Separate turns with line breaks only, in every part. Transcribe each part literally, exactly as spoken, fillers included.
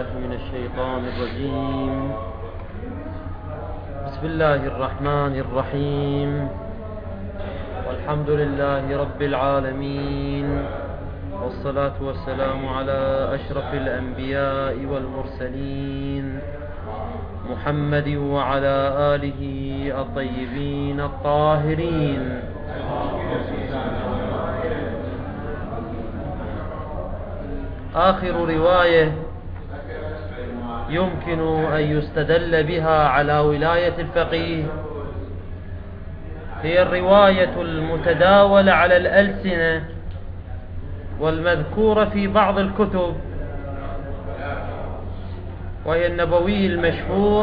من الشيطان الرجيم. بسم الله الرحمن الرحيم، والحمد لله رب العالمين، والصلاة والسلام على أشرف الأنبياء والمرسلين محمد وعلى آله الطيبين الطاهرين. آخر رواية يمكن أن يستدل بها على ولاية الفقيه هي الرواية المتداولة على الألسنة والمذكورة في بعض الكتب، وهي النبوي المشهور: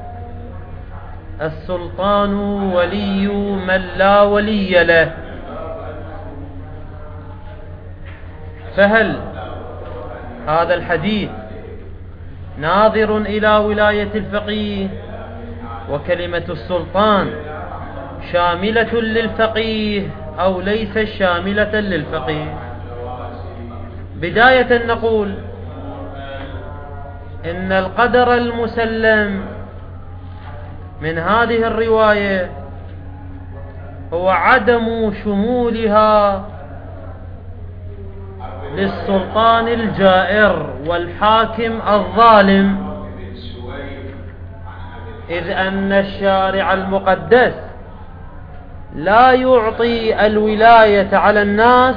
السلطان ولي من لا ولي له. فهل هذا الحديث ناظر إلى ولاية الفقيه وكلمة السلطان شاملة للفقيه أو ليست شاملة للفقيه؟ بداية نقول إن القدر المسلم من هذه الرواية هو عدم شمولها للسلطان الجائر والحاكم الظالم، إذ أن الشارع المقدس لا يعطي الولاية على الناس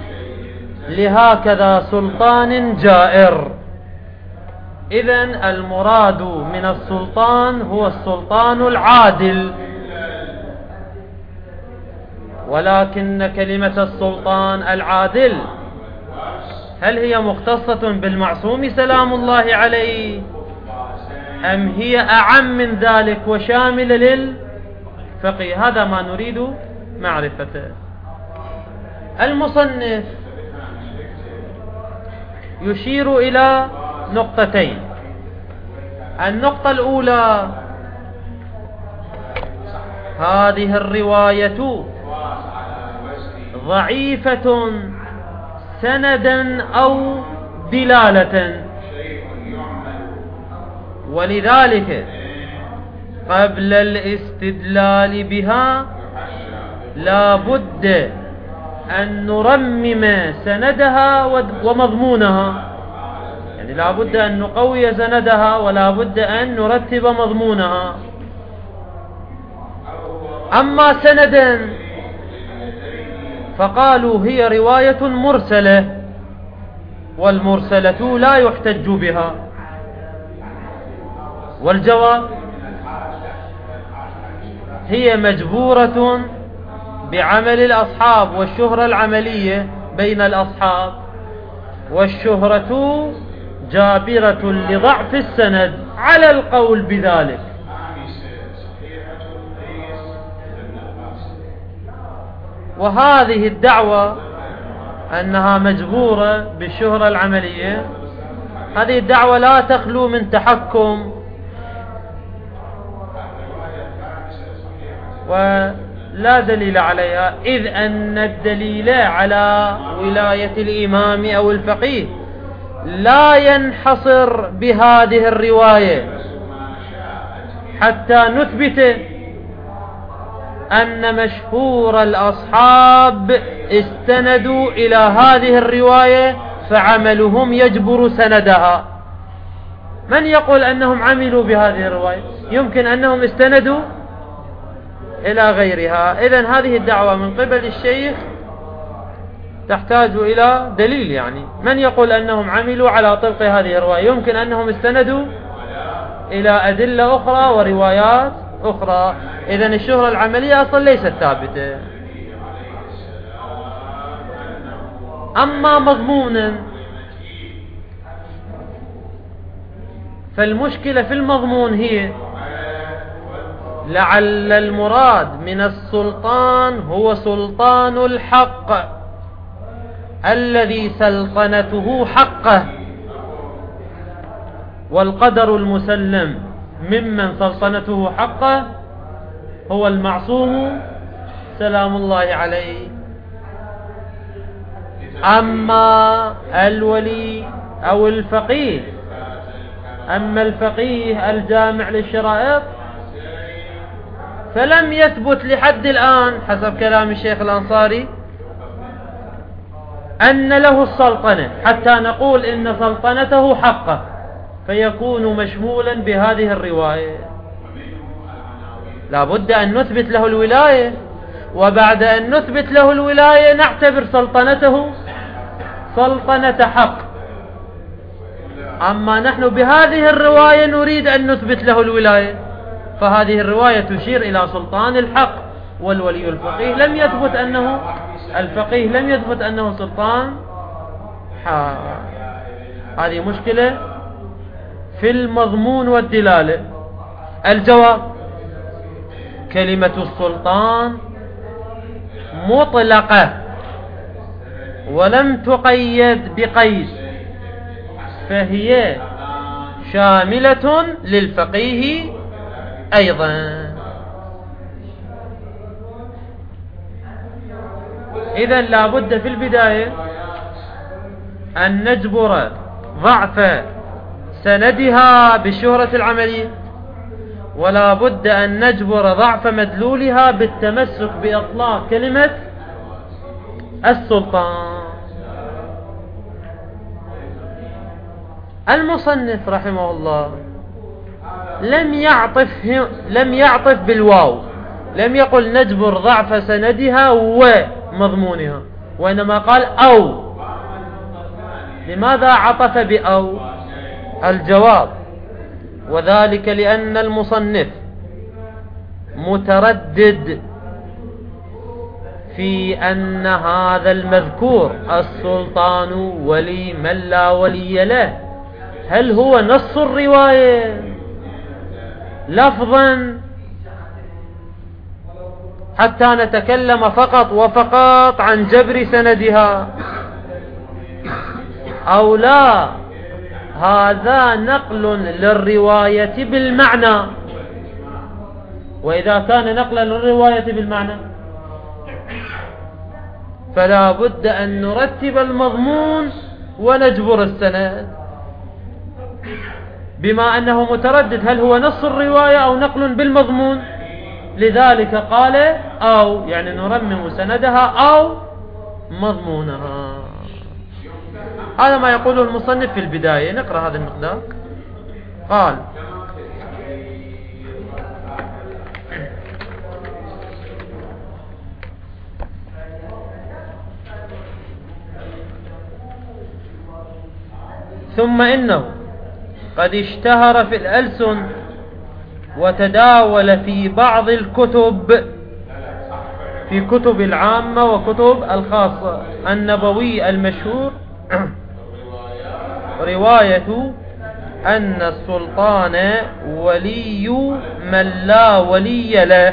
لهكذا سلطان جائر. إذن المراد من السلطان هو السلطان العادل، ولكن كلمة السلطان العادل هل هي مختصة بالمعصوم سلام الله عليه، أم هي أعم من ذلك وشاملة للفقيه؟ هذا ما نريد معرفته. المصنف يشير إلى نقطتين. النقطة الأولى: هذه الرواية ضعيفة سندا أو دلالة، ولذلك قبل الاستدلال بها لا بد أن نرمم سندها ومضمونها، يعني لا بد أن نقوي سندها ولا بد أن نرتب مضمونها. أما سندا فقالوا هي رواية مرسلة، والمرسلة لا يحتج بها. والجواب: هي مجبورة بعمل الأصحاب والشهرة العملية بين الأصحاب، والشهرة جابرة لضعف السند على القول بذلك. وهذه الدعوة أنها مجبورة بالشهرة العملية، هذه الدعوة لا تخلو من تحكم، ولا دليل عليها، إذ أن الدليل على ولاية الإمام أو الفقيه لا ينحصر بهذه الرواية حتى نثبت أن مشهور الأصحاب استندوا إلى هذه الرواية فعملهم يجبر سندها. من يقول أنهم عملوا بهذه الرواية؟ يمكن أنهم استندوا إلى غيرها. إذن هذه الدعوة من قبل الشيخ تحتاج إلى دليل، يعني من يقول أنهم عملوا على طبق هذه الرواية؟ يمكن أنهم استندوا إلى أدلة أخرى وروايات أخرى. إذن الشهرة العملية أصلا ليست ثابتة. أما مضمونا فالمشكلة في المضمون هي لعل المراد من السلطان هو سلطان الحق الذي سلطنته حقه، والقدر المسلم ممن سلطنته حقه هو المعصوم سلام الله عليه. أما الولي أو الفقيه أما الفقيه الجامع للشرائط فلم يثبت لحد الآن حسب كلام الشيخ الأنصاري أن له السلطنة حتى نقول إن سلطنته حقه فيكون مشمولا بهذه الرواية. لا بد أن نثبت له الولاية، وبعد أن نثبت له الولاية نعتبر سلطنته سلطنة حق. أما نحن بهذه الرواية نريد أن نثبت له الولاية، فهذه الرواية تشير إلى سلطان الحق، والولي الفقيه لم يثبت أنه الفقيه لم يثبت أنه سلطان حق. هذه مشكلة في المضمون والدلالة. الجواب: كلمة السلطان مطلقة ولم تقيد بقيد، فهي شاملة للفقيه أيضا. إذن لا بد في البداية أن نجبر ضعف سندها بالشهرة العملية، ولا بد أن نجبر ضعف مدلولها بالتمسك بإطلاق كلمة السلطان. المصنف رحمه الله لم يعطف لم يعطف بالواو، لم يقل نجبر ضعف سندها ومضمونها، وإنما قال أو. لماذا عطف بأو؟ الجواب: وذلك لأن المصنف متردد في أن هذا المذكور السلطان ولي من لا ولي له هل هو نص الرواية لفظا حتى نتكلم فقط وفقط عن جبر سندها، أو لا هذا نقل للرواية بالمعنى. وإذا كان نقلا للرواية بالمعنى فلا بد أن نرتب المضمون ونجبر السند، بما أنه متردد هل هو نص الرواية أو نقل بالمضمون. لذلك قال أو، يعني نرمم سندها أو مضمونها. هذا ما يقوله المصنف في البداية. نقرأ هذا المقدار. قال: ثم إنه قد اشتهر في الألسن وتداول في بعض الكتب، في كتب العامة وكتب الخاصة النبوي المشهور، رواية أن السلطان ولي من لا ولي له.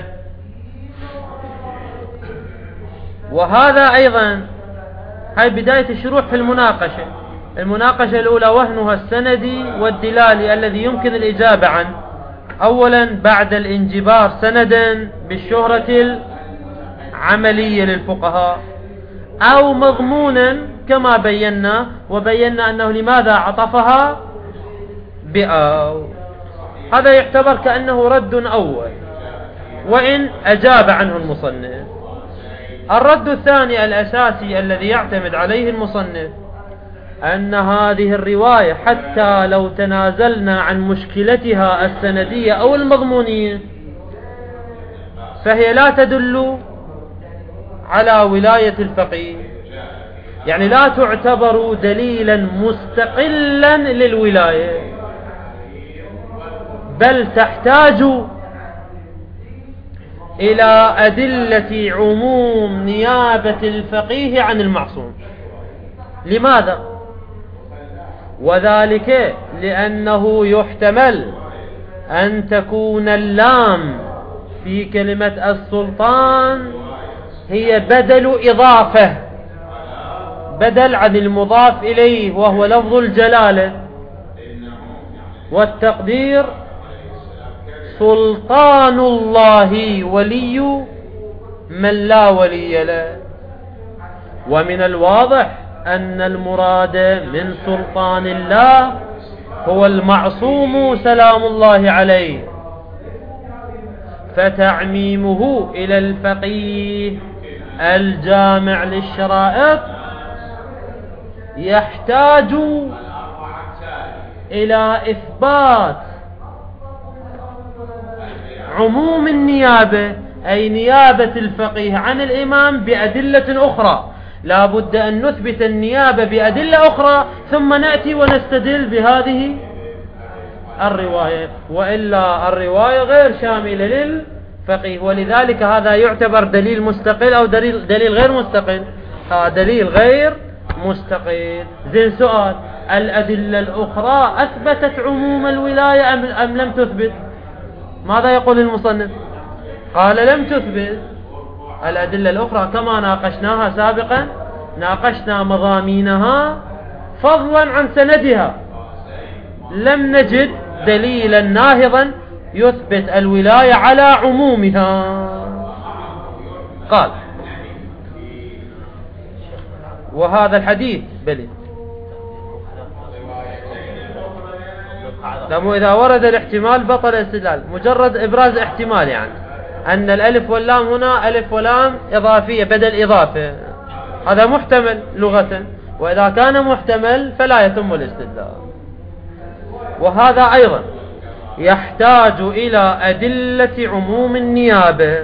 وهذا أيضا هاي بداية الشروح في المناقشة. المناقشة الأولى وهنها السندي والدلالي الذي يمكن الإجابة عنه. أولا بعد الانجبار سندا بالشهرة العملية للفقهاء، أو مضمونا كما بينا، وبينا أنه لماذا عطفها بأو. هذا يعتبر كأنه رد أول وإن أجاب عنه المصنف. الرد الثاني الأساسي الذي يعتمد عليه المصنف أن هذه الرواية حتى لو تنازلنا عن مشكلتها السندية أو المضمونية فهي لا تدل على ولاية الفقيه، يعني لا تعتبر دليلا مستقلا للولاية، بل تحتاج إلى أدلة عموم نيابة الفقيه عن المعصوم. لماذا؟ وذلك لأنه يحتمل أن تكون اللام في كلمة السلطان هي بدل إضافة، بدل عن المضاف إليه وهو لفظ الجلالة، والتقدير سلطان الله ولي من لا ولي له. ومن الواضح أن المراد من سلطان الله هو المعصوم سلام الله عليه، فتعميمه إلى الفقيه الجامع للشرائط يحتاج إلى إثبات عموم النيابة، أي نيابة الفقيه عن الإمام بأدلة أخرى. لا بد أن نثبت النيابة بأدلة أخرى ثم نأتي ونستدل بهذه الرواية، وإلا الرواية غير شاملة للفقيه. ولذلك هذا يعتبر دليل مستقل أو دليل, دليل غير مستقل. هذا دليل غير مستقل. زين، سؤال: الأدلة الأخرى أثبتت عموم الولاية أم, أم لم تثبت؟ ماذا يقول المصنف؟ قال لم تثبت. الأدلة الأخرى كما ناقشناها سابقا، ناقشنا مضامينها فضلا عن سندها، لم نجد دليلا ناهضا يثبت الولاية على عمومها. قال: وهذا الحديث بلي لما إذا ورد الاحتمال بطل الاستدلال، مجرد إبراز احتمال، يعني أن الألف واللام هنا ألف ولام إضافية بدل إضافة، هذا محتمل لغة، وإذا كان محتمل فلا يتم الاستدلال. وهذا أيضا يحتاج إلى أدلة عموم النيابة.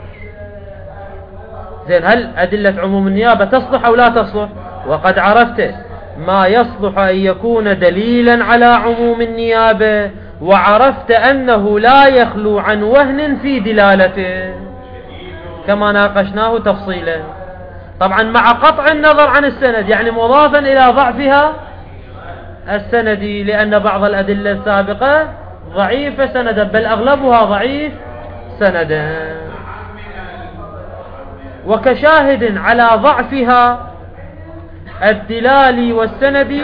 زين، هل أدلة عموم النيابة تصلح أو لا تصلح؟ وقد عرفت ما يصلح أن يكون دليلا على عموم النيابة، وعرفت أنه لا يخلو عن وهن في دلالته كما ناقشناه تفصيلا، طبعا مع قطع النظر عن السند، يعني مضافا إلى ضعفها السندي، لأن بعض الأدلة السابقة ضعيفة سندا، بل أغلبها ضعيف سندا. وكشاهد على ضعفها الدلالي والسندي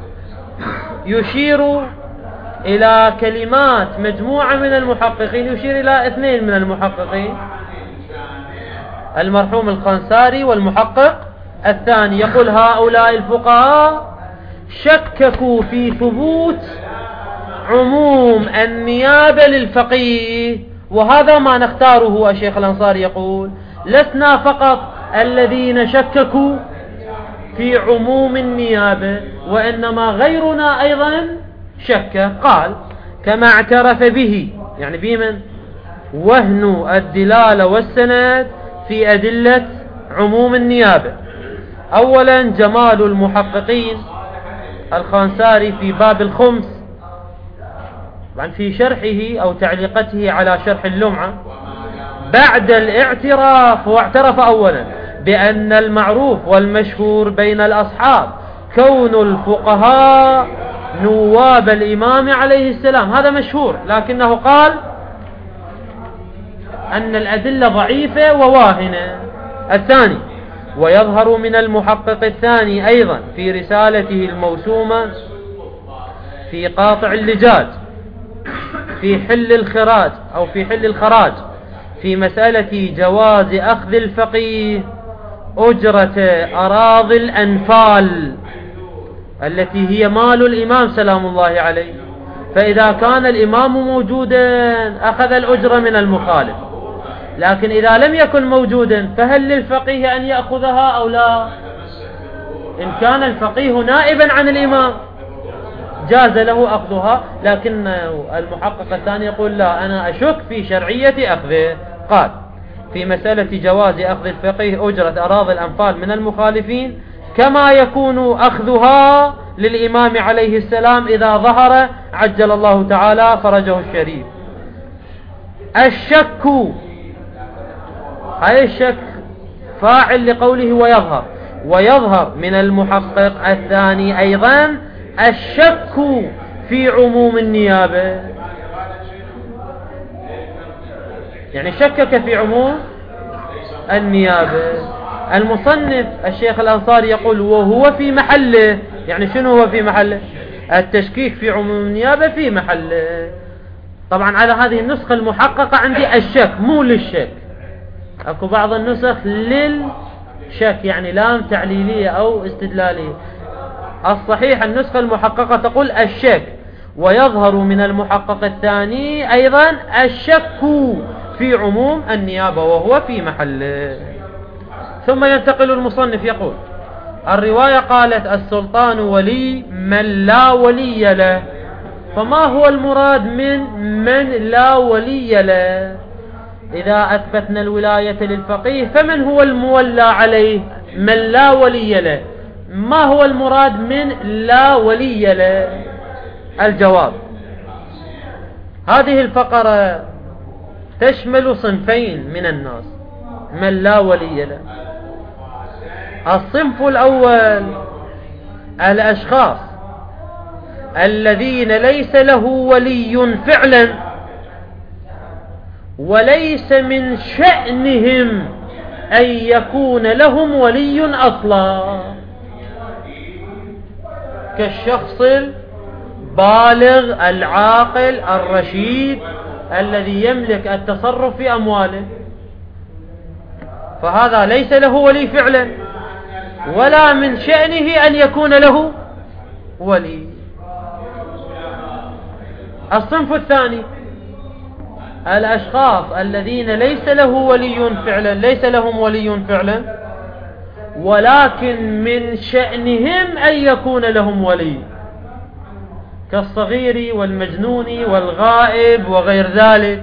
يشير إلى كلمات مجموعة من المحققين، يشير إلى اثنين من المحققين، المرحوم الخنساري والمحقق الثاني، يقول: هؤلاء الفقهاء شككوا في ثبوت عموم النيابة للفقيه. وهذا ما نختاره. الشيخ الأنصاري يقول: لسنا فقط الذين شككوا في عموم النيابة، وإنما غيرنا أيضا شك. قال: كما اعترف به، يعني بمن؟ وهن الدلالة والسند في أدلة عموم النيابة. أولا جمال المحققين الخنساري في باب الخمس، في شرحه أو تعليقته على شرح اللمعة، بعد الاعتراف، واعترف أولا بأن المعروف والمشهور بين الأصحاب كون الفقهاء نواب الإمام عليه السلام، هذا مشهور، لكنه قال أن الأدلة ضعيفة وواهنة. الثاني: ويظهر من المحقق الثاني أيضا في رسالته الموسومة في قاطع اللجاج في حل الخراج أو في حل الخراج في مسألة جواز أخذ الفقيه أجرة أراضي الأنفال التي هي مال الإمام سلام الله عليه، فإذا كان الإمام موجودا أخذ الأجرة من المخالف، لكن إذا لم يكن موجودا فهل للفقيه أن يأخذها أو لا؟ إن كان الفقيه نائبا عن الإمام جاز له أخذها، لكن المحقق الثاني يقول: لا، أنا أشك في شرعية أخذه. قال: في مسألة جواز أخذ الفقيه أجرة أراضي الأنفال من المخالفين، كما يكون أخذها للإمام عليه السلام إذا ظهر عجل الله تعالى فرجه الشريف. الشك، هاي الشك فاعل لقوله ويظهر، ويظهر من المحقق الثاني أيضا الشك في عموم النيابة، يعني شكك في عموم النيابة. المصنف الشيخ الأنصاري يقول: وهو في محله، يعني شنو هو في محله؟ التشكيك في عموم النيابة في محله. طبعا على هذه النسخة المحققة عندي الشك مو للشك، اكو بعض النسخ للشك، يعني لام تعليلية او استدلالية. الصحيح النسخة المحققة تقول الشك، ويظهر من المحقق الثاني أيضا الشك في عموم النيابة وهو في محله. ثم ينتقل المصنف يقول: الرواية قالت السلطان ولي من لا ولي له. فما هو المراد من من لا ولي له؟ إذا أثبتنا الولاية للفقيه فمن هو المولى عليه؟ من لا ولي له. ما هو المراد من لا ولي له؟ الجواب: هذه الفقرة تشمل صنفين من الناس من لا ولي له. الصنف الأول الأشخاص الذين ليس له ولي فعلا وليس من شأنهم أن يكون لهم ولي أصلا، كالشخص البالغ العاقل الرشيد الذي يملك التصرف في أمواله، فهذا ليس له ولي فعلا ولا من شأنه أن يكون له ولي. الصنف الثاني الأشخاص الذين ليس له ولي فعلا ليس لهم ولي فعلا ولكن من شأنهم أن يكون لهم ولي، كالصغير والمجنون والغائب وغير ذلك.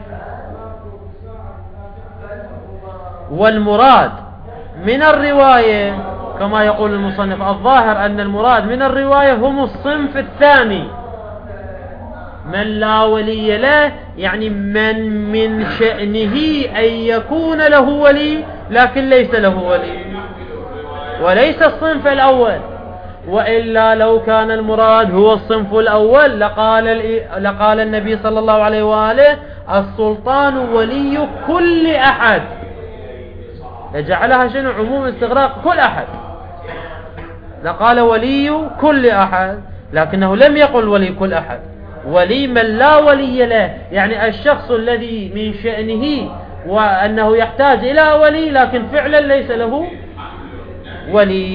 والمراد من الرواية كما يقول المصنف الظاهر أن المراد من الرواية هم الصنف الثاني من لا ولي له، يعني من من شأنه أن يكون له ولي لكن ليس له ولي، وليس الصنف الأول. وإلا لو كان المراد هو الصنف الأول لقال, لقال النبي صلى الله عليه وآله السلطان ولي كل أحد، لجعلها شنو عموم استغراق كل أحد، لقال ولي كل أحد، لكنه لم يقل ولي كل أحد. ولي من لا ولي له يعني الشخص الذي من شأنه وأنه يحتاج إلى ولي لكن فعلا ليس له ولي.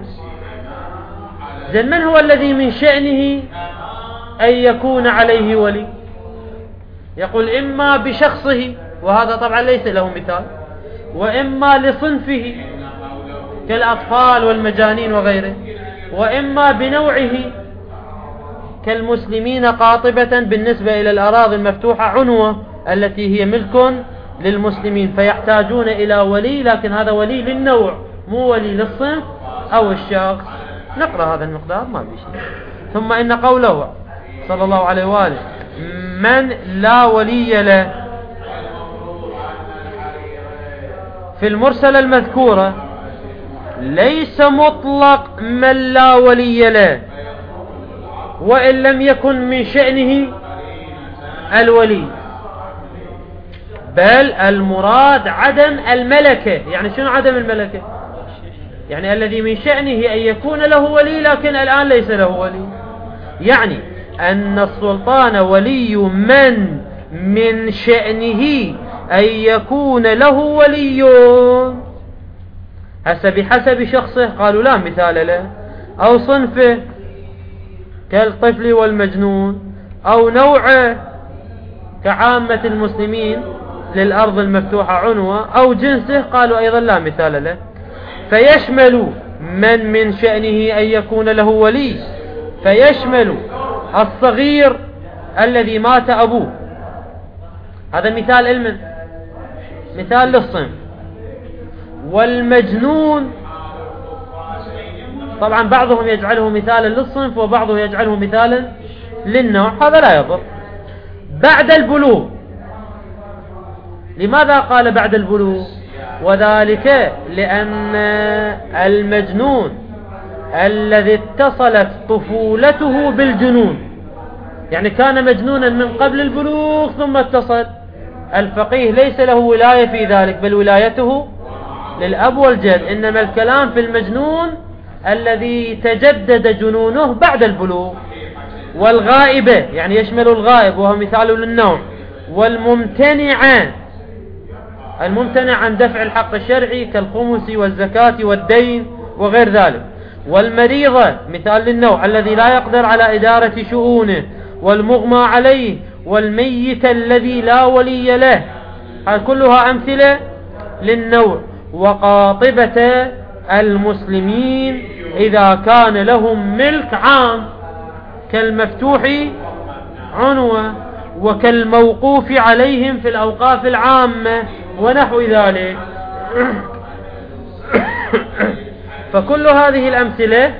زين من هو الذي من شأنه أن يكون عليه ولي؟ يقول إما بشخصه وهذا طبعا ليس له مثال، وإما لصنفه كالأطفال والمجانين وغيره، وإما بنوعه كالمسلمين قاطبة بالنسبة إلى الأراضي المفتوحة عنوة التي هي ملك للمسلمين فيحتاجون إلى ولي، لكن هذا ولي للنوع مو ولي للصنف أو الشخص. نقرأ هذا المقدار ما بشيء. ثم إن قوله صلى الله عليه وآله من لا ولي له في المرسلة المذكورة ليس مطلق من لا ولي له وإن لم يكن من شأنه الولي، بل المراد عدم الملكة. يعني شنو عدم الملكة؟ يعني الذي من شأنه أن يكون له ولي لكن الآن ليس له ولي، يعني أن السلطان ولي من من شأنه أن يكون له ولي. هسه بحسب شخصه قالوا لا مثال له، أو صنفه كالطفل والمجنون، أو نوعه كعامة المسلمين للأرض المفتوحة عنوة، أو جنسه قالوا أيضا لا مثال له. فيشمل من من شأنه أن يكون له ولي، فيشمل الصغير الذي مات أبوه، هذا مثال المن مثال للصنف، والمجنون طبعا بعضهم يجعله مثالا للصنف وبعضهم يجعله مثالا للنوع، هذا لا يضر. بعد البلوغ، لماذا قال بعد البلوغ؟ وذلك لأن المجنون الذي اتصلت طفولته بالجنون، يعني كان مجنونا من قبل البلوغ ثم اتصل، الفقيه ليس له ولاية في ذلك بل ولايته للأب والجد، إنما الكلام في المجنون الذي تجدد جنونه بعد البلوغ. والغائبة يعني يشمل الغائب وهو مثال للنوع، والممتنع الممتنع عن دفع الحق الشرعي كالخمس والزكاة والدين وغير ذلك، والمريضة مثال للنوع الذي لا يقدر على إدارة شؤونه، والمغمى عليه والميت الذي لا ولي له، هذه كلها أمثلة للنوع. وقاطبة المسلمين إذا كان لهم ملك عام كالمفتوح عنوة، وكالموقوف عليهم في الأوقاف العامة ونحو ذلك. فكل هذه الأمثلة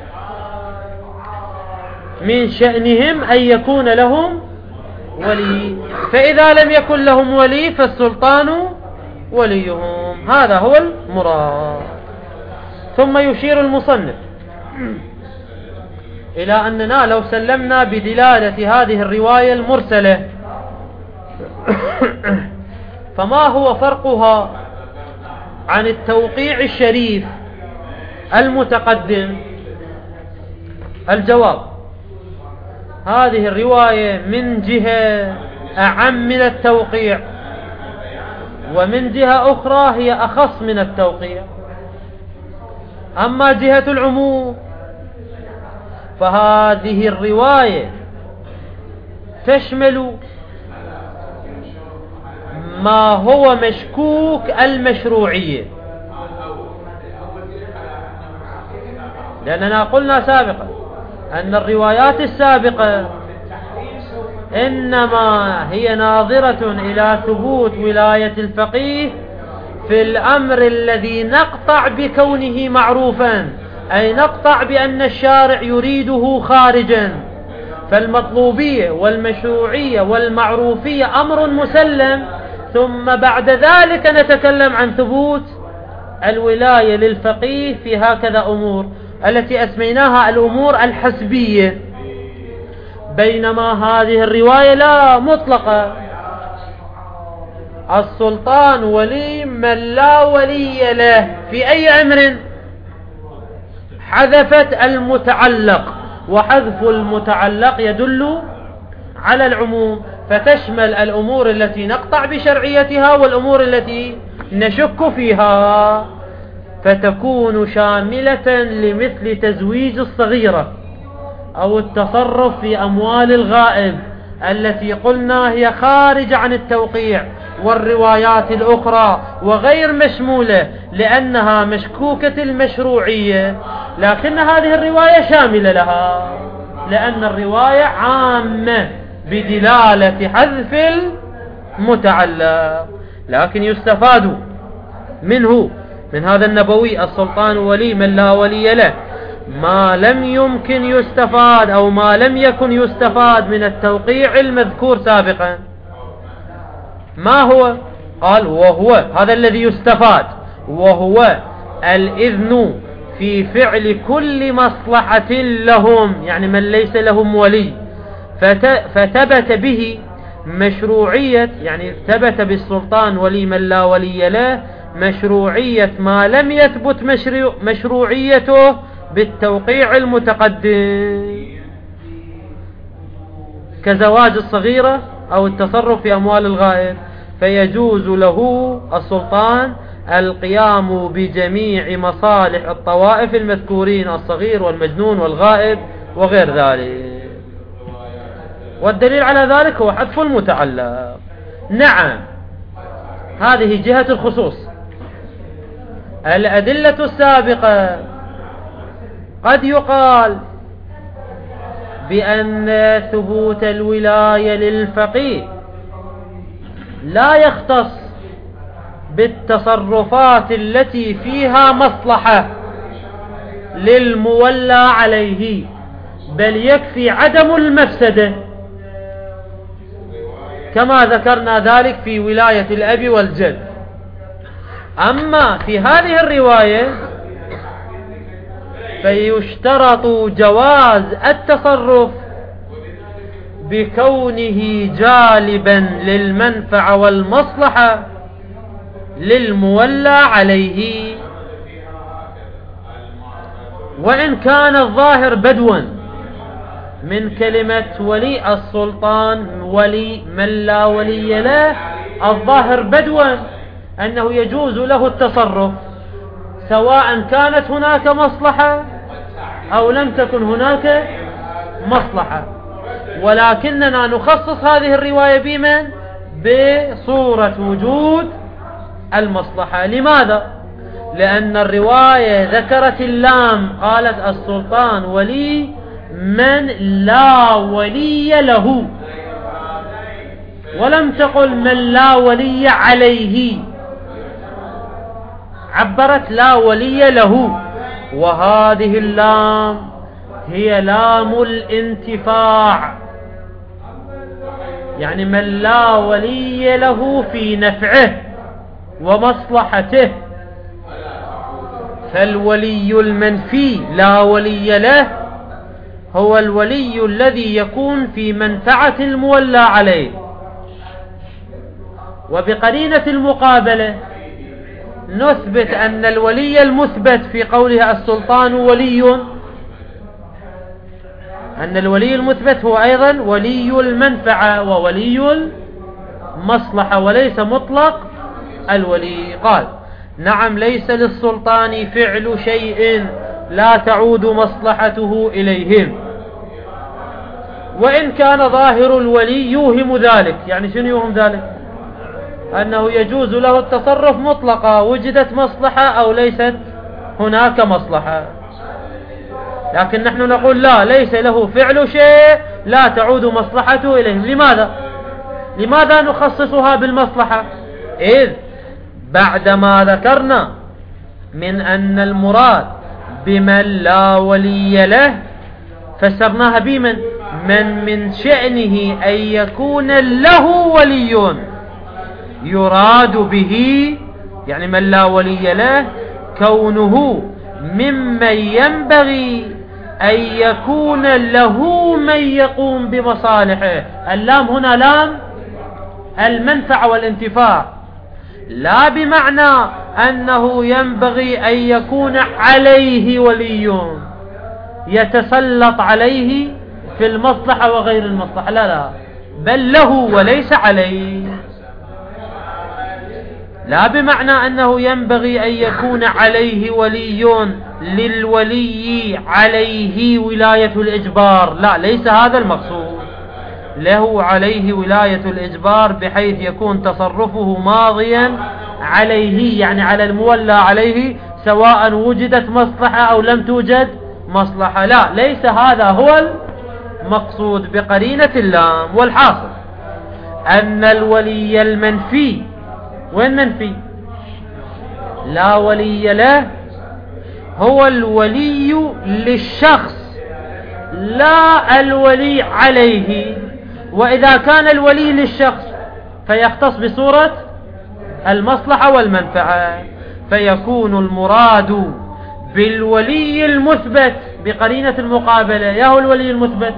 من شأنهم أن يكون لهم ولي، فإذا لم يكن لهم ولي فالسلطان وليهم، هذا هو المراد. ثم يشير المصنف إلى أننا لو سلمنا بدلالة هذه الرواية المرسلة فما هو فرقها عن التوقيع الشريف المتقدم؟ الجواب: هذه الرواية من جهة أعم من التوقيع، ومن جهة أخرى هي أخص من التوقيع. أما جهة العموم فهذه الرواية تشمل ما هو مشكوك المشروعية، لأننا قلنا سابقا أن الروايات السابقة إنما هي ناظرة إلى ثبوت ولاية الفقيه في الأمر الذي نقطع بكونه معروفا، أي نقطع بأن الشارع يريده خارجا. فالمطلوبية والمشروعية والمعروفية أمر مسلم، ثم بعد ذلك نتكلم عن ثبوت الولاية للفقيه في هكذا أمور التي أسميناها الأمور الحسبية. بينما هذه الرواية لا مطلقة، السلطان ولي من لا ولي له في أي أمر، حذفت المتعلق، وحذف المتعلق يدل على العموم، فتشمل الأمور التي نقطع بشرعيتها والأمور التي نشك فيها، فتكون شاملة لمثل تزويج الصغيرة أو التصرف في أموال الغائب التي قلنا هي خارج عن التوقيع، والروايات الأخرى وغير مشمولة لأنها مشكوكة المشروعية، لكن هذه الرواية شاملة لها لأن الرواية عامة بدلالة حذف المتعلق. لكن يستفاد منه من هذا النبوي السلطان ولي من لا ولي له ما لم يمكن يستفاد أو ما لم يكن يستفاد من التوقيع المذكور سابقا. ما هو؟ قال: وهو هذا الذي يستفاد، وهو الإذن في فعل كل مصلحة لهم، يعني من ليس لهم ولي، فثبت به مشروعية، يعني ثبت بالسلطان ولي من لا ولي له مشروعية ما لم يثبت مشروع مشروعيته بالتوقيع المتقدم، كزواج الصغيرة أو التصرف في أموال الغائب، فيجوز له السلطان القيام بجميع مصالح الطوائف المذكورين، الصغير والمجنون والغائب وغير ذلك. والدليل على ذلك هو حذف المتعلق. نعم، هذه جهة الخصوص. الأدلة السابقة قد يقال بأن ثبوت الولاية للفقيه لا يختص بالتصرفات التي فيها مصلحة للمولى عليه، بل يكفي عدم المفسدة، كما ذكرنا ذلك في ولاية الأب والجد. أما في هذه الرواية فيشترط جواز التصرف بكونه جالبا للمنفعة والمصلحة للمولى عليه، وإن كان الظاهر بدوا من كلمة ولي السلطان ولي من لا ولي له، الظاهر بدوا أنه يجوز له التصرف سواء كانت هناك مصلحة أو لم تكن هناك مصلحة، ولكننا نخصص هذه الرواية بمن؟ بصورة وجود المصلحة. لماذا؟ لأن الرواية ذكرت اللام، قالت السلطان ولي من لا ولي له، ولم تقل من لا ولي عليه، عبرت لا ولي له. وهذه اللام هي لام الانتفاع، يعني من لا ولي له في نفعه ومصلحته. فالولي المنفي لا ولي له هو الولي الذي يكون في منفعة المولى عليه. وبقرينة المقابلة نثبت أن الولي المثبت في قوله السلطان ولي، أن الولي المثبت هو أيضا ولي المنفعة وولي المصلحة وليس مطلق الولي. قال نعم ليس للسلطان فعل شيء لا تعود مصلحته إليهم، وإن كان ظاهر الولي يوهم ذلك. يعني شنو يوهم ذلك؟ أنه يجوز له التصرف مطلقا وجدت مصلحة أو ليست هناك مصلحة. لكن نحن نقول لا، ليس له فعل شيء لا تعود مصلحته إليهم. لماذا؟ لماذا نخصصها بالمصلحة؟ إذ بعدما ذكرنا من أن المراد بمن لا ولي له فسرناها بمن من من شأنه أن يكون له ولي يراد به، يعني من لا ولي له كونه ممن ينبغي أن يكون له من يقوم بمصالحه. اللام هنا لام المنفعة والانتفاع، لا بمعنى أنه ينبغي أن يكون عليه ولي يتسلط عليه في المصلحة وغير المصلحة، لا لا، بل له وليس عليه. لا بمعنى أنه ينبغي أن يكون عليه ولي للولي عليه ولاية الإجبار، لا، ليس هذا المقصود. له عليه ولاية الإجبار بحيث يكون تصرفه ماضيا عليه، يعني على المولى عليه، سواء وجدت مصلحة أو لم توجد مصلحة. لا، ليس هذا هو المقصود بقرينة اللام. والحاصل أن الولي المنفي، وين منفي؟ لا ولي له، هو الولي للشخص لا الولي عليه. وإذا كان الولي للشخص فيختص بصورة المصلحة والمنفعة، فيكون المراد بالولي المثبت بقرينة المقابلة. يا هو الولي المثبت؟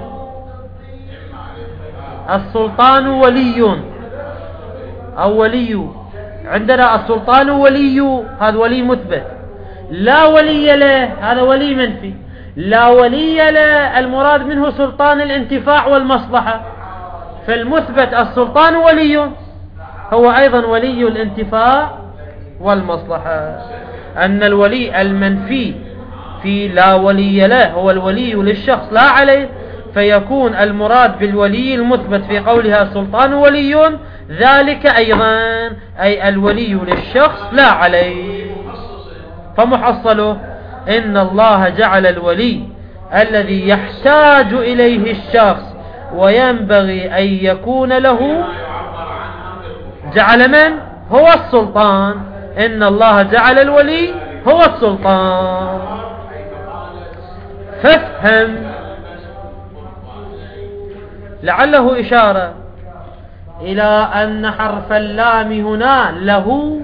السلطان ولي أو ولي. عندنا السلطان ولي، هذا ولي مثبت. لا ولي له، هذا ولي منفي. لا ولي له المراد منه سلطان الانتفاع والمصلحة، فالمثبت السلطان ولي هو أيضا ولي الانتفاع والمصلحة. أن الولي المنفي في لا ولي له هو الولي للشخص لا عليه، فيكون المراد بالولي المثبت في قولها السلطان ولي ذلك أيضا أي الولي للشخص لا عليه. فمحصله إن الله جعل الولي الذي يحتاج إليه الشخص وينبغي أن يكون له، جعل من؟ هو السلطان. إن الله جعل الولي هو السلطان. فافهم لعله إشارة إلى أن حرف اللام هنا له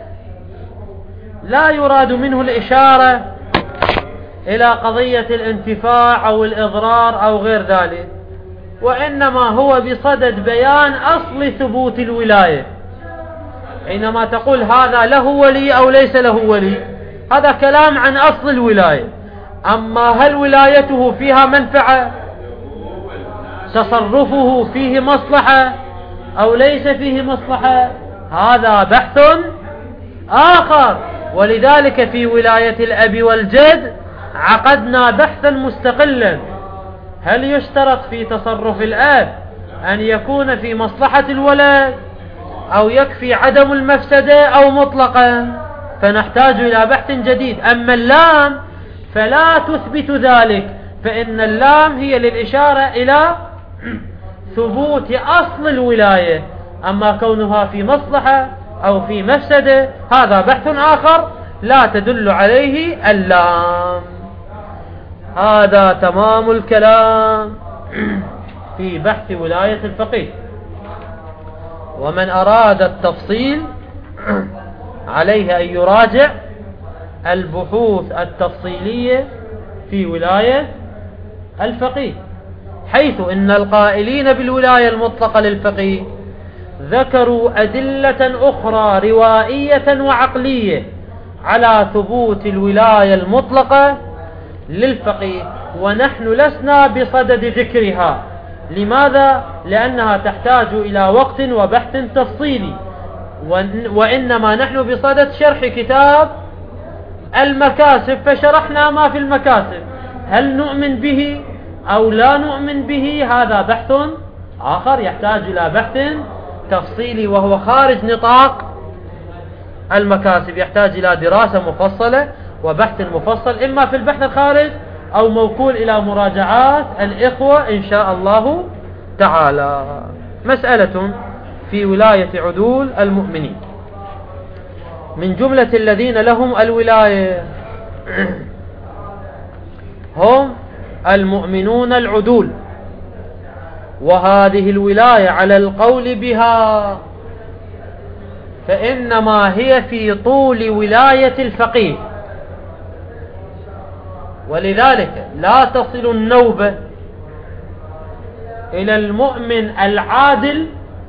لا يراد منه الإشارة إلى قضية الانتفاع أو الإضرار أو غير ذلك، وإنما هو بصدد بيان أصل ثبوت الولاية. حينما تقول هذا له ولي أو ليس له ولي، هذا كلام عن أصل الولاية. أما هل ولايته فيها منفعة، تصرفه فيه مصلحة أو ليس فيه مصلحة، هذا بحث آخر. ولذلك في ولاية الأب والجد عقدنا بحثا مستقلا هل يشترط في تصرف الأب أن يكون في مصلحة الولد أو يكفي عدم المفسدة أو مطلقا؟ فنحتاج إلى بحث جديد. أما اللام فلا تثبت ذلك، فإن اللام هي للإشارة إلى ثبوت أصل الولاية، أما كونها في مصلحة أو في مفسدة هذا بحث آخر لا تدل عليه اللام. هذا تمام الكلام في بحث ولاية الفقيه. ومن أراد التفصيل عليه أن يراجع البحوث التفصيلية في ولاية الفقيه، حيث إن القائلين بالولاية المطلقة للفقيه ذكروا أدلة أخرى روائية وعقلية على ثبوت الولاية المطلقة للفقيه، ونحن لسنا بصدد ذكرها. لماذا؟ لأنها تحتاج إلى وقت وبحث تفصيلي، وإنما نحن بصدد شرح كتاب المكاسب، فشرحنا ما في المكاسب، هل نؤمن به أو لا نؤمن به هذا بحث آخر يحتاج إلى بحث تفصيلي، وهو خارج نطاق المكاسب، يحتاج إلى دراسة مفصلة وبحث مفصل، إما في البحث الخارج أو موكول إلى مراجعات الإخوة إن شاء الله تعالى. مسألة في ولاية عدول المؤمنين. من جملة الذين لهم الولاية هم المؤمنون العدول، وهذه الولاية على القول بها فإنما هي في طول ولاية الفقيه، ولذلك لا تصل النوبة إلى المؤمن العادل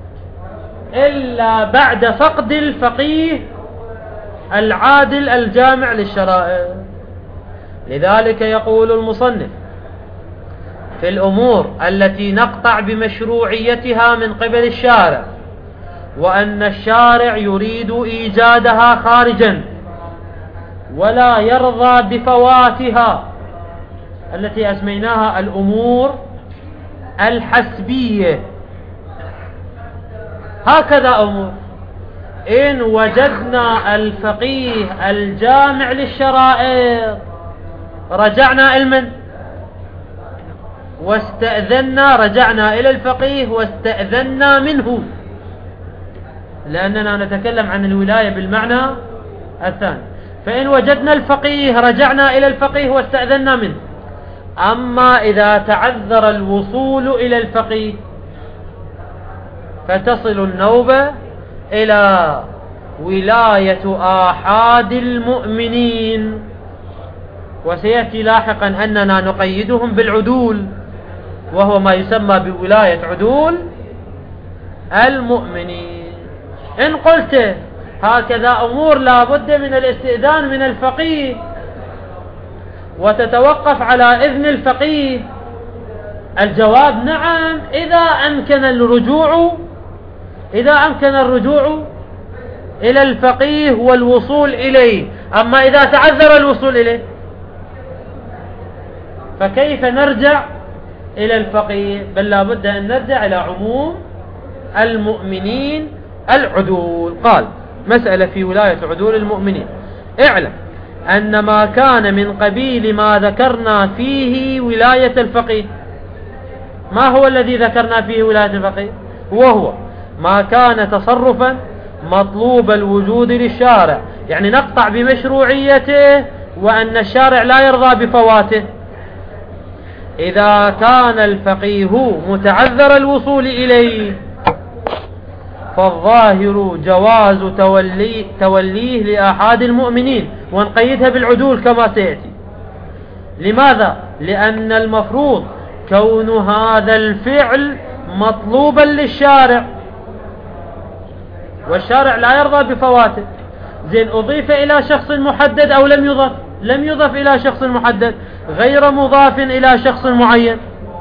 إلا بعد فقد الفقيه العادل الجامع للشرائع. لذلك يقول المصنف في الأمور التي نقطع بمشروعيتها من قبل الشارع، وأن الشارع يريد إيجادها خارجا ولا يرضى بفواتها، التي أسميناها الأمور الحسبية. هكذا أمور إن وجدنا الفقيه الجامع للشرائع رجعنا علما واستأذنا، رجعنا إلى الفقيه واستأذنا منه، لأننا نتكلم عن الولاية بالمعنى الثاني. فإن وجدنا الفقيه رجعنا إلى الفقيه واستأذنا منه. أما إذا تعذر الوصول إلى الفقيه فتصل النوبة إلى ولاية آحاد المؤمنين، وسيأتي لاحقا أننا نقيدهم بالعدول، وهو ما يسمى بولاية عدول المؤمنين. إن قلت هكذا أمور لا بد من الاستئذان من الفقيه وتتوقف على إذن الفقيه، الجواب نعم إذا أمكن الرجوع إذا أمكن الرجوع إلى الفقيه والوصول إليه. أما إذا تعذر الوصول إليه فكيف نرجع إلى الفقيه؟ بل لا بد أن نرجع إلى عموم المؤمنين العدول. قال مسألة في ولاية عدول المؤمنين. اعلم أن ما كان من قبيل ما ذكرنا فيه ولاية الفقيه. ما هو الذي ذكرنا فيه ولاية الفقيه؟ وهو ما كان تصرفا مطلوب الوجود للشارع، يعني نقطع بمشروعيته وأن الشارع لا يرضى بفواته. إذا كان الفقيه متعذر الوصول إليه فالظاهر جواز تولي توليه لأحد المؤمنين، ونقيدها بالعدول كما سيأتي. لماذا؟ لأن المفروض كون هذا الفعل مطلوبا للشارع، والشارع لا يرضى بفواته. زين، أضيف إلى شخص محدد أو لم يضف؟ لم يضف إلى شخص محدد، غير مضاف إلى شخص معين.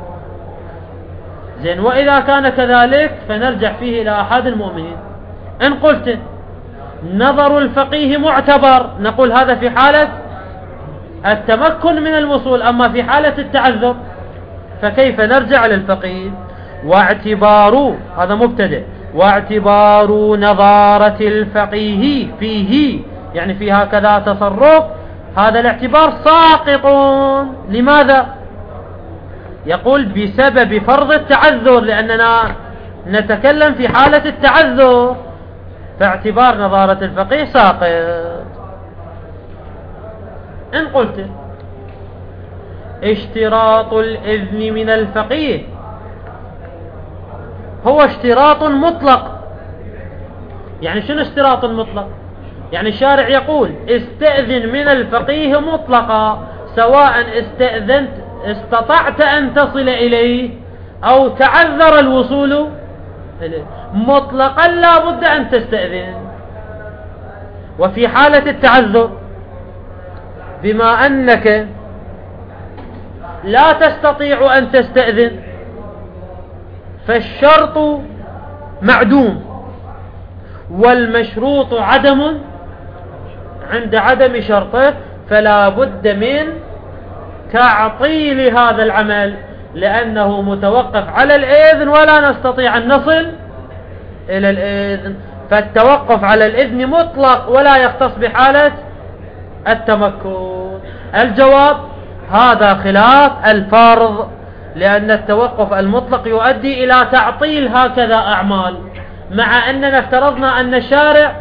زين، وإذا كان كذلك فنرجع فيه إلى أحد المؤمنين. إن قلت نظر الفقيه معتبر، نقول هذا في حالة التمكن من الوصول. أما في حالة التعذر فكيف نرجع للفقيه؟ واعتبار، هذا مبتدأ، واعتبار نظارة الفقيه فيه، يعني في هكذا تصرف، هذا الاعتبار ساقط. لماذا؟ يقول بسبب فرض التعذر، لأننا نتكلم في حالة التعذر، فاعتبار نظارة الفقيه ساقط. إن قلت اشتراط الإذن من الفقيه هو اشتراط مطلق. يعني شنو اشتراط مطلق؟ يعني الشارع يقول استأذن من الفقيه مطلقا، سواء استأذنت استطعت أن تصل إليه أو تعذر الوصول إليه، مطلقا لا بد أن تستأذن. وفي حالة التعذر بما أنك لا تستطيع أن تستأذن فالشرط معدوم، والمشروط عدم عند عدم شرطه، فلا بد من تعطيل هذا العمل، لأنه متوقف على الإذن ولا نستطيع أن نصل إلى الإذن. فالتوقف على الإذن مطلق ولا يختص بحالة التمكن. الجواب هذا خلاف الفرض، لأن التوقف المطلق يؤدي إلى تعطيل هكذا أعمال، مع أننا افترضنا أن الشارع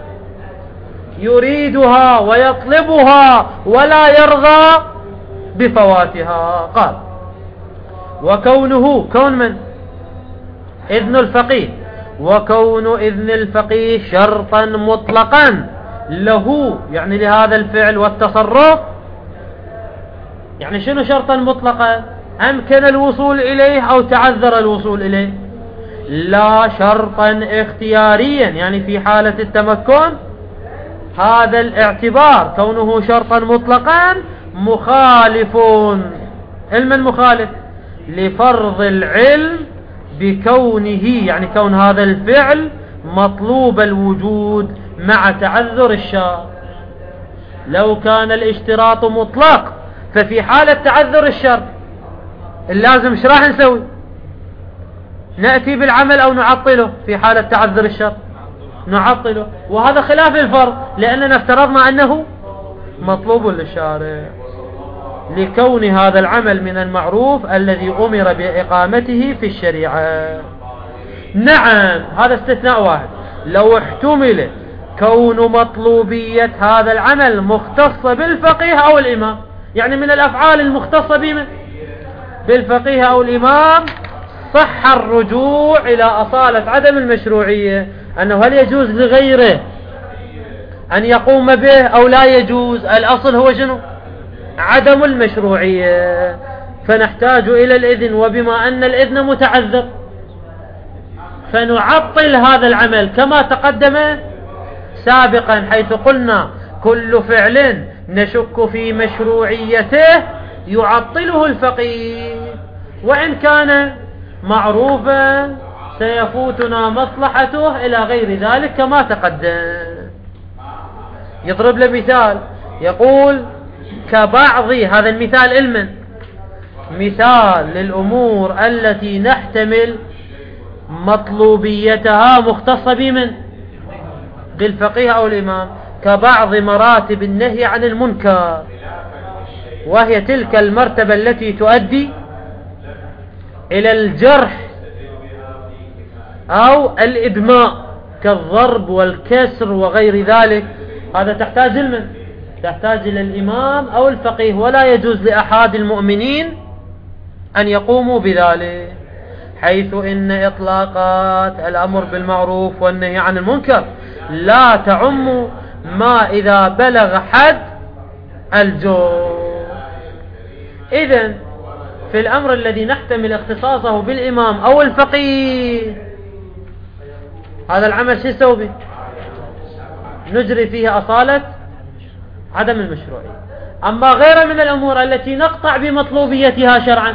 يريدها ويطلبها ولا يرضى بفواتها. قال وكونه، كون من؟ إذن الفقيه. وكون إذن الفقيه شرطا مطلقا له، يعني لهذا الفعل والتصرف. يعني شنو شرطا مطلقا؟ أمكن الوصول إليه أو تعذر الوصول إليه، لا شرطا اختياريا، يعني في حالة التمكن هذا الاعتبار كونه شرطا مطلقا مخالف. علم مخالف لفرض العلم بكونه، يعني كون هذا الفعل مطلوب الوجود مع تعذر الشرط. لو كان الاشتراط مطلق ففي حالة تعذر الشرط اللازم ايش راح نسوي؟ نأتي بالعمل أو نعطله؟ في حالة تعذر الشرط نعطله، وهذا خلاف الفرض، لأننا افترضنا أنه مطلوب للشارع لكون هذا العمل من المعروف الذي أمر بإقامته في الشريعة. نعم، هذا استثناء واحد. لو احتمل كون مطلوبية هذا العمل مختصة بالفقيه أو الإمام، يعني من الأفعال المختصة بمن؟ بالفقيه أو الإمام، صح الرجوع إلى أصالة عدم المشروعية، أنه هل يجوز لغيره أن يقوم به أو لا يجوز. الأصل هو شنو؟ عدم المشروعية، فنحتاج إلى الإذن، وبما أن الإذن متعذر فنعطل هذا العمل كما تقدم سابقا، حيث قلنا كل فعل نشك في مشروعيته يعطله الفقيه، وإن كان معروفا سيفوتنا مصلحته إلى غير ذلك كما تقدم. يضرب له مثال يقول كبعض، هذا المثال علما، مثال للأمور التي نحتمل مطلوبيتها مختصة بمن؟ بالفقيه أو الإمام، كبعض مراتب النهي عن المنكر، وهي تلك المرتبة التي تؤدي إلى الجرح أو الإدماء كالضرب والكسر وغير ذلك. هذا تحتاج المن؟ تحتاج إلى الإمام أو الفقيه، ولا يجوز لأحد المؤمنين أن يقوموا بذلك، حيث إن إطلاقات الأمر بالمعروف والنهي عن المنكر لا تعم ما إذا بلغ حد الجور. إذن في الأمر الذي نحتمل اختصاصه بالإمام أو الفقيه، هذا العمل شو يسوي به؟ نجري فيه أصالة عدم المشروعية. أما غير من الأمور التي نقطع بمطلوبيتها شرعا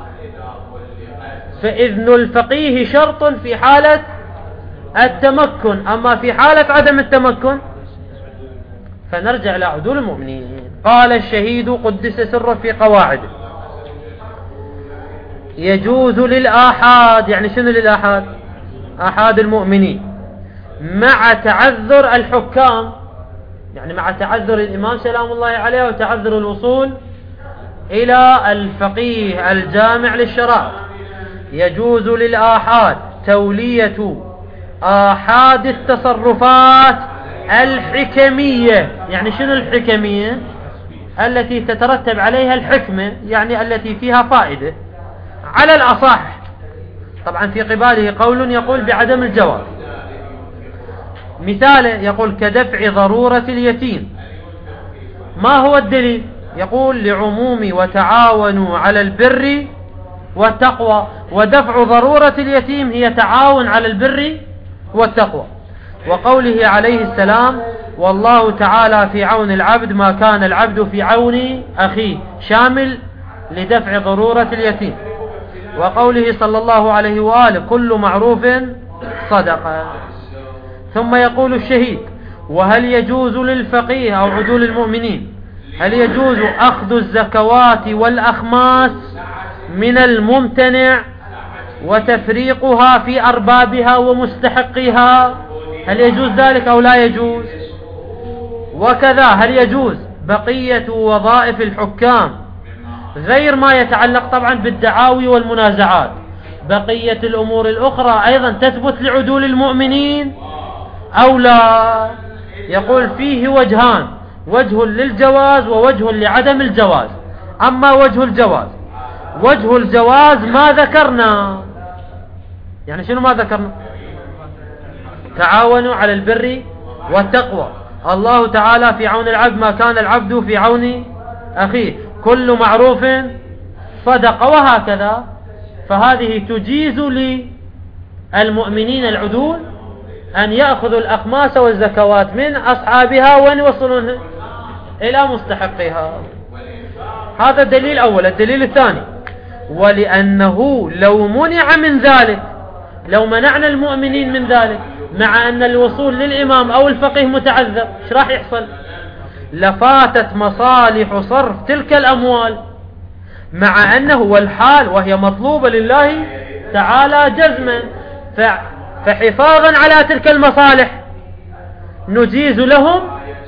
فإذن الفقيه شرط في حالة التمكن، أما في حالة عدم التمكن فنرجع لعدول المؤمنين. قال الشهيد قدس سره في قواعده: يجوز للآحاد، يعني شنو للآحاد؟ آحاد المؤمنين، مع تعذر الحكام، يعني مع تعذر الإمام سلام الله عليه وتعذر الوصول إلى الفقيه الجامع للشرائع. يجوز للآحاد تولية آحاد التصرفات الحكمية، يعني شنو الحكمية؟ التي تترتب عليها الحكمة، يعني التي فيها فائدة على الأصح. طبعا في قباله قول يقول بعدم الجواز، مثاله يقول كدفع ضرورة اليتيم. ما هو الدليل؟ يقول لعموم وتعاونوا على البر والتقوى، ودفع ضرورة اليتيم هي تعاون على البر والتقوى. وقوله عليه السلام والله تعالى في عون العبد ما كان العبد في عون أخيه، شامل لدفع ضرورة اليتيم. وقوله صلى الله عليه وآله كل معروف صدقة. ثم يقول الشهيد وهل يجوز للفقيه أو عدول المؤمنين، هل يجوز أخذ الزكوات والأخماس من الممتنع وتفريقها في أربابها ومستحقها؟ هل يجوز ذلك أو لا يجوز؟ وكذا هل يجوز بقية وظائف الحكام غير ما يتعلق طبعا بالدعاوي والمنازعات، بقية الأمور الأخرى أيضا تثبت لعدول المؤمنين أو لا؟ يقول فيه وجهان، وجه للجواز ووجه لعدم الجواز. أما وجه الجواز، وجه الجواز ما ذكرنا، يعني شنو ما ذكرنا؟ تعاونوا على البر والتقوى، الله تعالى في عون العبد ما كان العبد في عون أخيه، كل معروف صدقة، وهكذا. فهذه تجيز للمؤمنين العدول أن يأخذوا الأخماس والزكوات من أصحابها وأن يوصلونها إلى مستحقها. هذا الدليل الأول. الدليل الثاني ولأنه لو منع من ذلك، لو منعنا المؤمنين من ذلك مع أن الوصول للإمام أو الفقيه متعذر، ايش راح يحصل؟ لفاتت مصالح صرف تلك الأموال، مع أنه والحال وهي مطلوبة لله تعالى جزما. فحفاظا على تلك المصالح نجيز لهم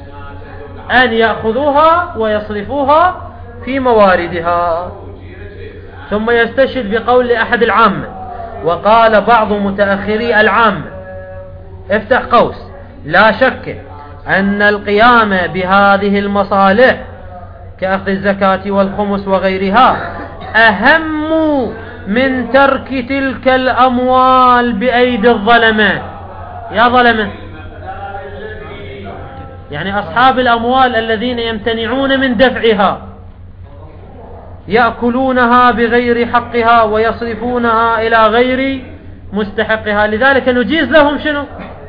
أن يأخذوها ويصرفوها في مواردها. ثم يستشهد بقول أحد العامة، وقال بعض متأخري العامة افتح قوس لا شك أن القيام بهذه المصالح كأخذ الزكاة والخمس وغيرها أهم من ترك تلك الأموال بأيدي الظلمة. يا ظلمة، يعني أصحاب الأموال الذين يمتنعون من دفعها، يأكلونها بغير حقها ويصرفونها إلى غير مستحقها. لذلك نجيز لهم شنو؟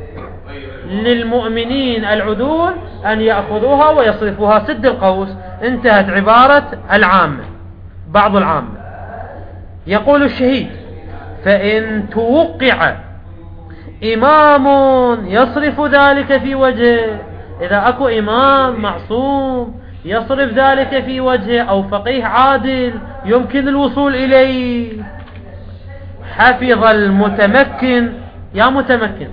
للمؤمنين العدول أن يأخذوها ويصرفوها. سد القوس، انتهت عبارة العامة، بعض العامة. يقول الشهيد فإن توقع إمام يصرف ذلك في وجهه، إذا أكو إمام معصوم يصرف ذلك في وجهه أو فقيه عادل يمكن الوصول إليه، حفظ المتمكن، يا متمكن،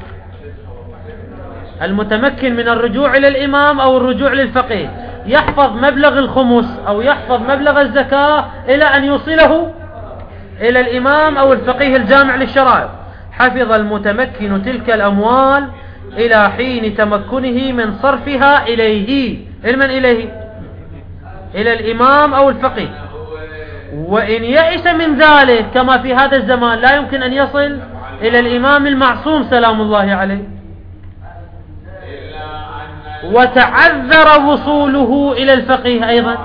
المتمكن من الرجوع إلى الإمام أو الرجوع للفقيه، يحفظ مبلغ الخمس أو يحفظ مبلغ الزكاة إلى أن يوصله إلى الإمام أو الفقيه الجامع للشرائع. حفظ المتمكن تلك الأموال إلى حين تمكنه من صرفها إليه. من إليه؟ إلى الإمام أو الفقيه. وإن يئس من ذلك كما في هذا الزمان لا يمكن أن يصل إلى الإمام المعصوم سلام الله عليه، وتعذر وصوله إلى الفقيه أيضا،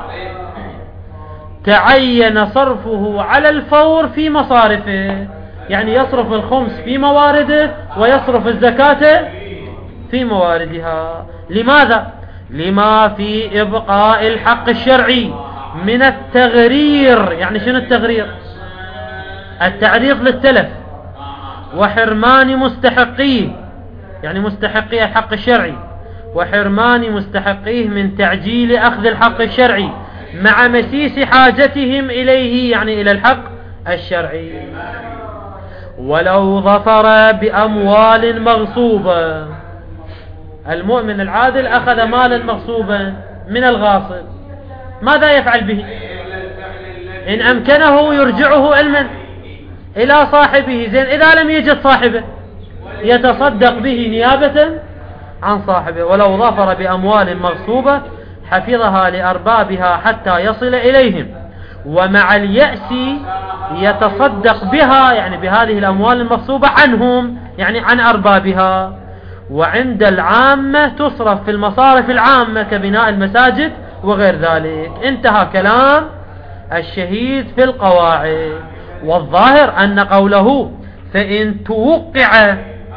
تعين صرفه على الفور في مصارفه، يعني يصرف الخمس في موارده ويصرف الزكاة في مواردها. لماذا؟ لما في إبقاء الحق الشرعي من التغرير. يعني شنو التغرير؟ التعريض للتلف، وحرمان مستحقيه، يعني مستحقي الحق الشرعي، وحرمان مستحقيه من تعجيل أخذ الحق الشرعي مع مسيس حاجتهم إليه، يعني إلى الحق الشرعي. ولو ظفر بأموال مغصوبة، المؤمن العادل أخذ مالا مغصوبا من الغاصب، ماذا يفعل به؟ إن أمكنه يرجعه علما إلى صاحبه، زين إذا لم يجد صاحبه يتصدق به نيابة عن صاحبه. ولو ظفر بأموال مغصوبة حفظها لأربابها حتى يصل إليهم، ومع اليأس يتصدق بها، يعني بهذه الأموال المغصوبة عنهم، يعني عن أربابها. وعند العامة تصرف في المصارف العامة كبناء المساجد وغير ذلك. انتهى كلام الشهيد في القواعد. والظاهر أن قوله فإن توقع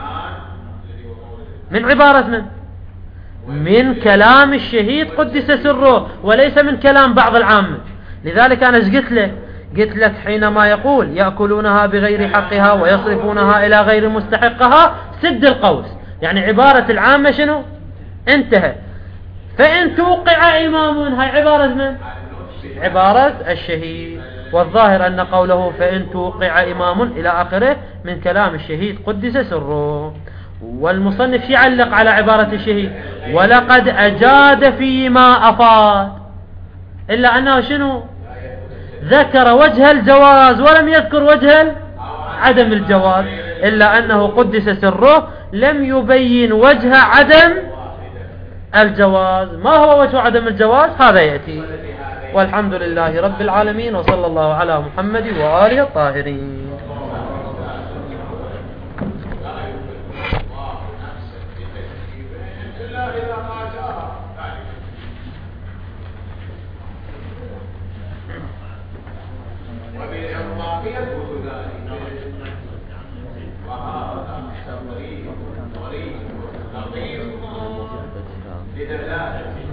من عبارة من؟ من كلام الشهيد قدس سره، وليس من كلام بعض العامة. لذلك أنا قلت لك قلت لك حينما يقول يأكلونها بغير حقها ويصرفونها إلى غير مستحقها سد القوس، يعني عبارة العامة شنو؟ انتهى. فإن توقع إمام، هاي عبارة من؟ عبارة الشهيد. والظاهر أن قوله فإن توقع إمام إلى آخره من كلام الشهيد قدس سره. والمصنف يعلق على عبارة الشهيد ولقد أجاد فيما أفاد، إلا أنه شنو؟ ذكر وجه الجواز ولم يذكر وجه عدم الجواز، إلا أنه قدس سره لم يبين وجه عدم الجواز. ما هو وجه عدم الجواز؟ هذا يأتي. والحمد لله رب العالمين، وصلى الله على محمد وآله الطاهرين.
وهذا